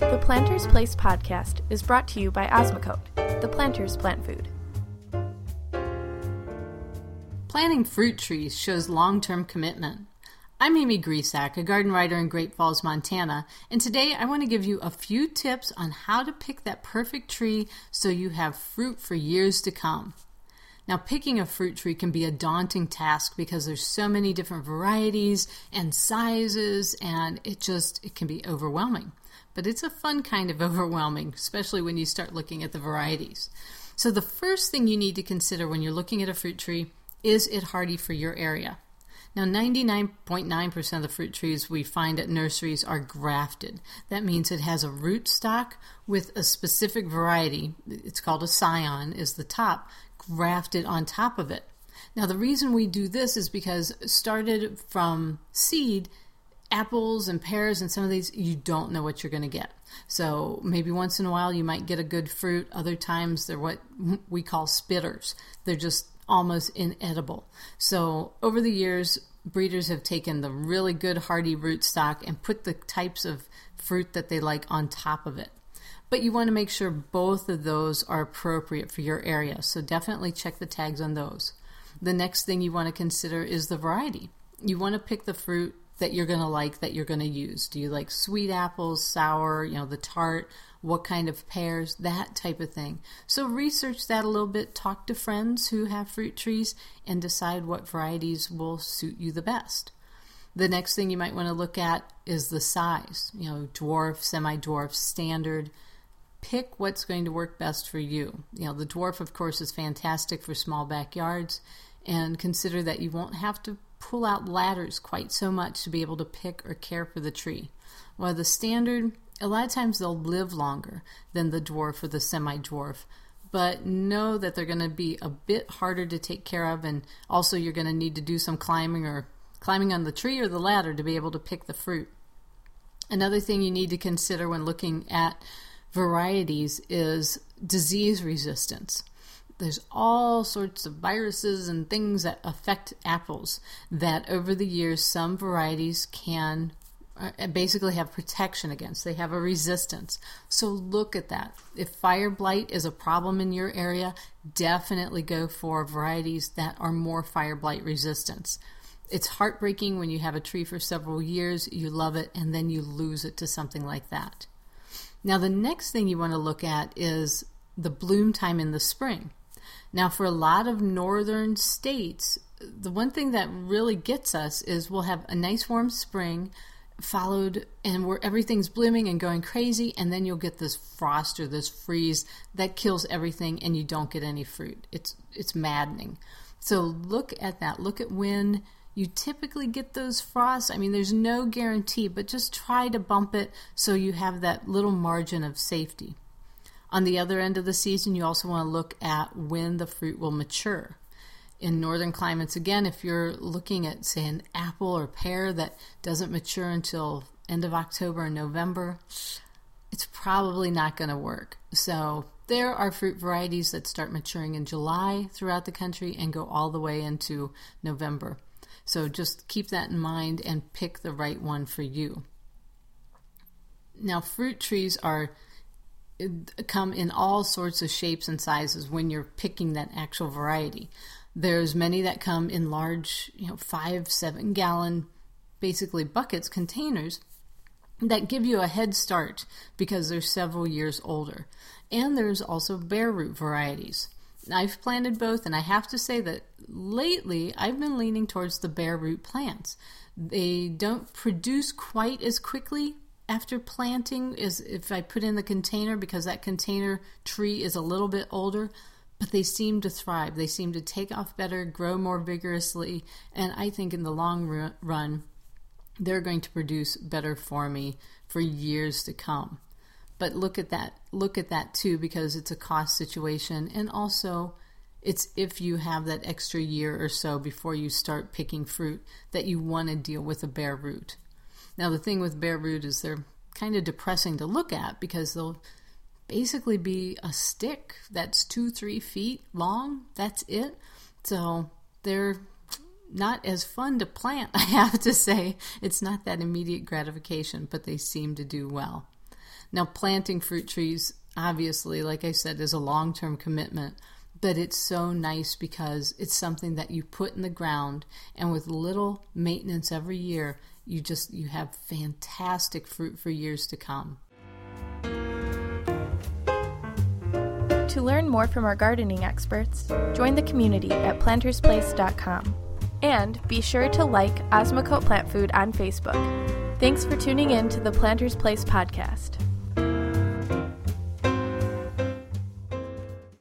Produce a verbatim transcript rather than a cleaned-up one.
The Planter's Place podcast is brought to you by Osmocote, the planter's plant food. Planting fruit trees shows long-term commitment. I'm Amy Grisak, a garden writer in Great Falls, Montana, and today I want to give you a few tips on how to pick that perfect tree so you have fruit for years to come. Now, picking a fruit tree can be a daunting task because there's so many different varieties and sizes, and it just it can be overwhelming. But it's a fun kind of overwhelming, especially when you start looking at the varieties. So the first thing you need to consider when you're looking at a fruit tree, is it hardy for your area? Now, ninety-nine point nine percent of the fruit trees we find at nurseries are grafted. That means it has a rootstock with a specific variety, it's called a scion, is the top, grafted on top of it. Now, the reason we do this is because started from seed, apples and pears and some of these, you don't know what you're going to get. So maybe once in a while you might get a good fruit. Other times they're what we call spitters. They're just almost inedible. So over the years, breeders have taken the really good hardy rootstock and put the types of fruit that they like on top of it. But you want to make sure both of those are appropriate for your area. So definitely check the tags on those. The next thing you want to consider is the variety. You want to pick the fruit that you're going to like, that you're going to use. Do you like sweet apples, sour, you know, the tart, what kind of pears, that type of thing. So research that a little bit, talk to friends who have fruit trees, and decide what varieties will suit you the best. The next thing you might want to look at is the size, you know, dwarf, semi-dwarf, standard. Pick what's going to work best for you. You know, the dwarf, of course, is fantastic for small backyards, and consider that you won't have to pull out ladders quite so much to be able to pick or care for the tree. While the standard, a lot of times they'll live longer than the dwarf or the semi-dwarf, but know that they're going to be a bit harder to take care of, and also you're going to need to do some climbing or climbing on the tree or the ladder to be able to pick the fruit. Another thing you need to consider when looking at varieties is disease resistance. There's all sorts of viruses and things that affect apples that over the years some varieties can basically have protection against. They have a resistance. So look at that. If fire blight is a problem in your area, definitely go for varieties that are more fire blight resistance. It's heartbreaking when you have a tree for several years, you love it, and then you lose it to something like that. Now the next thing you want to look at is the bloom time in the spring. Now, for a lot of northern states, the one thing that really gets us is we'll have a nice warm spring followed and where everything's blooming and going crazy, and then you'll get this frost or this freeze that kills everything and you don't get any fruit. It's it's maddening. So look at that. Look at when you typically get those frosts. I mean, there's no guarantee, but just try to bump it so you have that little margin of safety. On the other end of the season, you also want to look at when the fruit will mature. In northern climates, again, if you're looking at, say, an apple or pear that doesn't mature until end of October and November, it's probably not going to work. So there are fruit varieties that start maturing in July throughout the country and go all the way into November. So just keep that in mind and pick the right one for you. Now, fruit trees are come in all sorts of shapes and sizes when you're picking that actual variety. There's many that come in large, you know, five, seven gallon, basically buckets, containers that give you a head start because they're several years older. And there's also bare root varieties. I've planted both, and I have to say that lately I've been leaning towards the bare root plants. They don't produce quite as quickly after planting as if I put in the container, because that container tree is a little bit older, but they seem to thrive. They seem to take off better, grow more vigorously, and I think in the long run, they're going to produce better for me for years to come. But look at that, look at that too, because it's a cost situation, and also it's if you have that extra year or so before you start picking fruit that you want to deal with a bare root. Now, the thing with bare root is they're kind of depressing to look at because they'll basically be a stick that's two, three feet long. That's it. So they're not as fun to plant, I have to say. It's not that immediate gratification, but they seem to do well. Now, planting fruit trees, obviously, like I said, is a long-term commitment, but it's so nice because it's something that you put in the ground, and with little maintenance every year, you just you have fantastic fruit for years to come. To learn more from our gardening experts, join the community at planters place dot com. And be sure to like Osmocote Plant Food on Facebook. Thanks for tuning in to the Planters Place podcast.